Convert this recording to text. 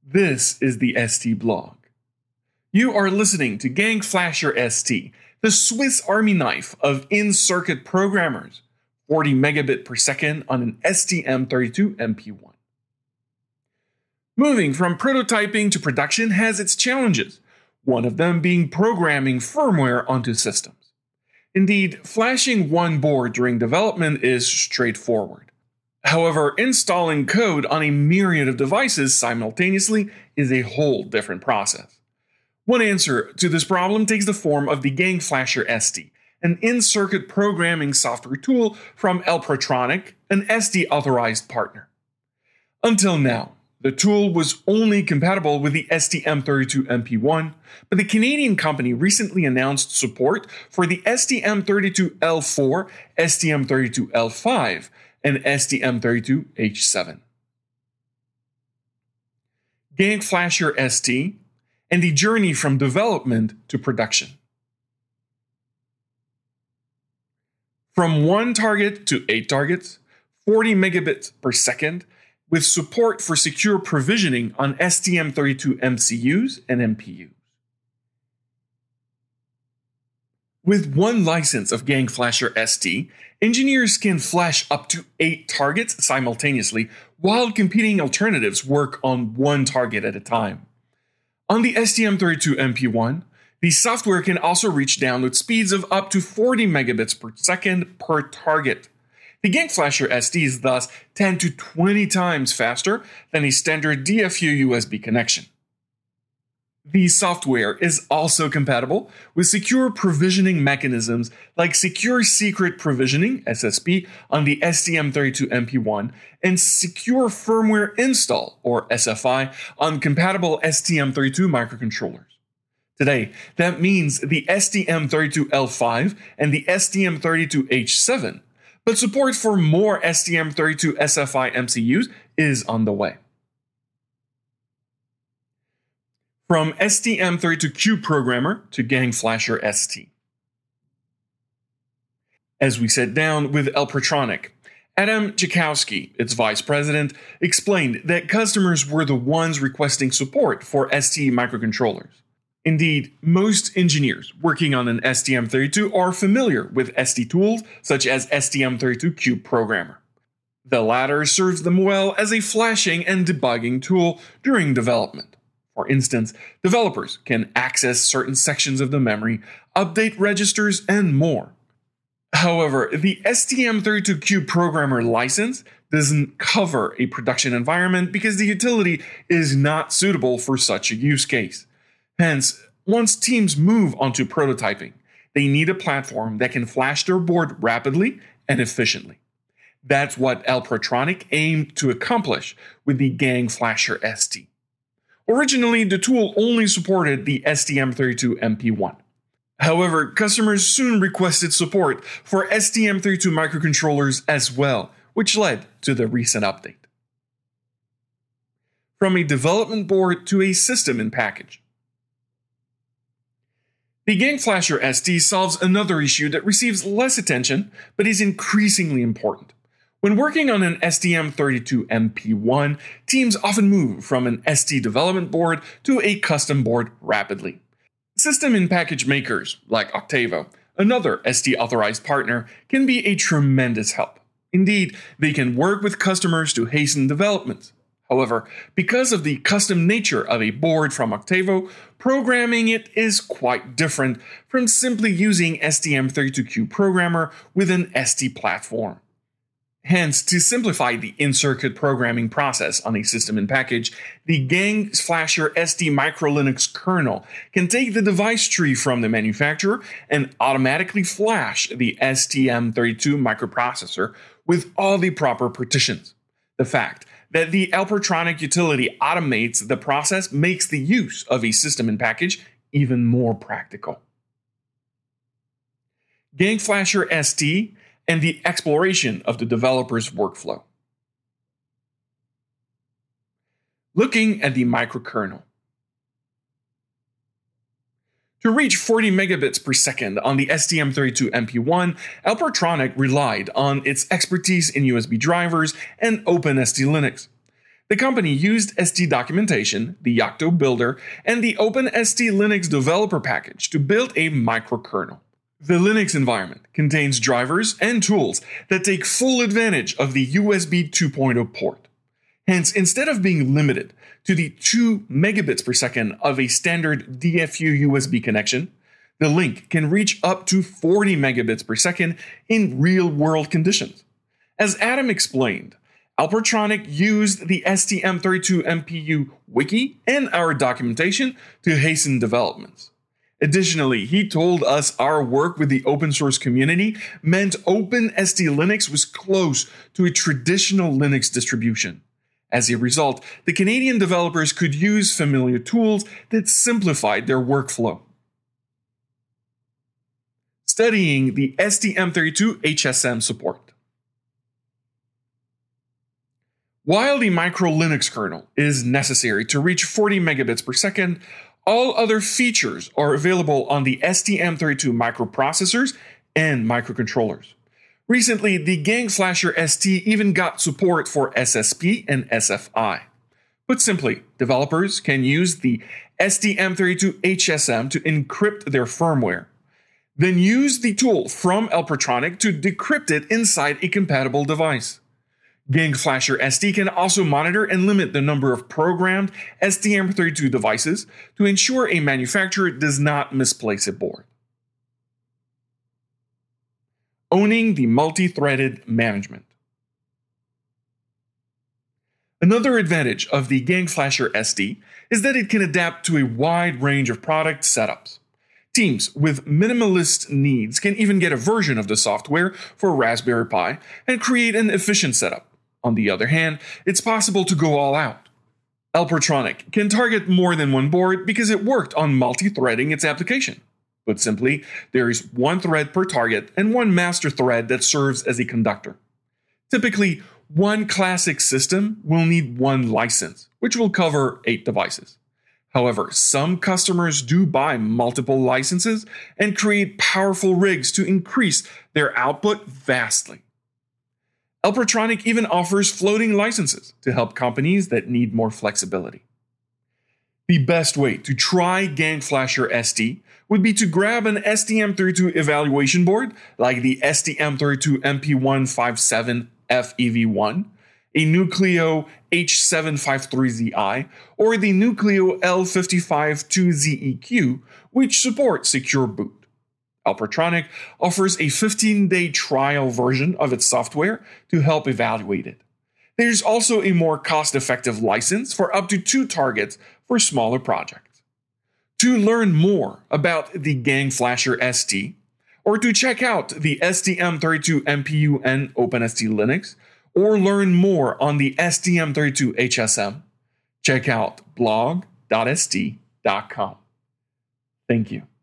This is the ST blog. You are listening to Gang Flasher ST, the Swiss Army knife of in-circuit programmers, 40 megabit per second on an STM32MP1. Moving from prototyping to production has its challenges, one of them being programming firmware onto systems. Indeed, flashing one board during development is straightforward. However, installing code on a myriad of devices simultaneously is a whole different process. One answer to this problem takes the form of the Gang Flasher ST, an in-circuit programming software tool from Elprotronic, an ST-authorized partner. Until now, the tool was only compatible with the STM32MP1, but the Canadian company recently announced support for the STM32L4, STM32L5, and STM32H7. Gang Flasher ST and the journey from development to production. From 1 target to 8 targets, 40 megabits per second, with support for secure provisioning on STM32 MCUs and MPUs. With one license of Gang Flasher ST, engineers can flash up to 8 targets simultaneously, while competing alternatives work on one target at a time. On the STM32MP1, the software can also reach download speeds of up to 40 megabits per second per target. The Gang Flasher ST is thus 10 to 20 times faster than a standard DFU USB connection. The software is also compatible with secure provisioning mechanisms like Secure Secret Provisioning (SSP) on the STM32MP1 and Secure Firmware Install or SFI on compatible STM32 microcontrollers. Today, that means the STM32L5 and the STM32H7, but support for more STM32 SFI MCUs is on the way. From STM32Cube Programmer to Gang Flasher ST. As we sat down with Elprotronic, Adam Jakowski, its vice president, explained that customers were the ones requesting support for ST microcontrollers. Indeed, most engineers working on an STM32 are familiar with ST tools such as STM32Cube Programmer. The latter serves them well as a flashing and debugging tool during development. For instance, developers can access certain sections of the memory, update registers, and more. However, the STM32Cube Programmer license doesn't cover a production environment because the utility is not suitable for such a use case. Hence, once teams move onto prototyping, they need a platform that can flash their board rapidly and efficiently. That's what Elprotronic aimed to accomplish with the Gang Flasher ST. Originally, the tool only supported the STM32MP1. However, customers soon requested support for STM32 microcontrollers as well, which led to the recent update. From a development board to a system in package. The Gang Flasher ST solves another issue that receives less attention, but is increasingly important. When working on an STM32MP1, teams often move from an ST development board to a custom board rapidly. System-in-package makers, like Octavo, another ST-authorized partner, can be a tremendous help. Indeed, they can work with customers to hasten development. However, because of the custom nature of a board from Octavo, programming it is quite different from simply using STM32Cube Programmer with an ST platform. Hence, to simplify the in-circuit programming process on a system-in-package, the Gang Flasher ST MicroLinux kernel can take the device tree from the manufacturer and automatically flash the STM32 microprocessor with all the proper partitions. The fact that the Elprotronic utility automates the process makes the use of a system-in-package even more practical. Gang Flasher ST and the exploration of the developer's workflow. Looking at the microkernel. To reach 40 megabits per second on the STM32MP1, Elprotronic relied on its expertise in USB drivers and OpenST Linux. The company used ST documentation, the Yocto builder, and the OpenST Linux developer package to build a microkernel. The Linux environment contains drivers and tools that take full advantage of the USB 2.0 port. Hence, instead of being limited to the 2 megabits per second of a standard DFU USB connection, the link can reach up to 40 megabits per second in real-world conditions. As Adam explained, Alpertronic used the STM32MPU wiki and our documentation to hasten developments. Additionally, he told us our work with the open source community meant OpenST Linux was close to a traditional Linux distribution. As a result, the Canadian developers could use familiar tools that simplified their workflow. Studying the STM32 HSM support. While the micro Linux kernel is necessary to reach 40 megabits per second, all other features are available on the STM32 microprocessors and microcontrollers. Recently, the Gangflasher ST even got support for SSP and SFI. Put simply, developers can use the STM32 HSM to encrypt their firmware, then use the tool from Alpertronic to decrypt it inside a compatible device. Gangflasher ST can also monitor and limit the number of programmed STM32 devices to ensure a manufacturer does not misplace a board. Owning the multi-threaded management. Another advantage of the Gangflasher ST is that it can adapt to a wide range of product setups. Teams with minimalist needs can even get a version of the software for Raspberry Pi and create an efficient setup. On the other hand, it's possible to go all out. Alpertronic can target more than one board because it worked on multi-threading its application. Put simply, there is one thread per target and one master thread that serves as a conductor. Typically, one classic system will need one license, which will cover 8 devices. However, some customers do buy multiple licenses and create powerful rigs to increase their output vastly. Alpertronic even offers floating licenses to help companies that need more flexibility. The best way to try Gangflasher ST would be to grab an STM32 evaluation board like the STM32 MP157FEV1, a Nucleo H753ZI, or the Nucleo L552ZEQ, which support secure boot. Alpertronic offers a 15-day trial version of its software to help evaluate it. There's also a more cost-effective license for up to 2 targets for smaller projects. To learn more about the Gangflasher ST, or to check out the STM32 MPU and OpenST Linux, or learn more on the STM32 HSM, check out blog.st.com. Thank you.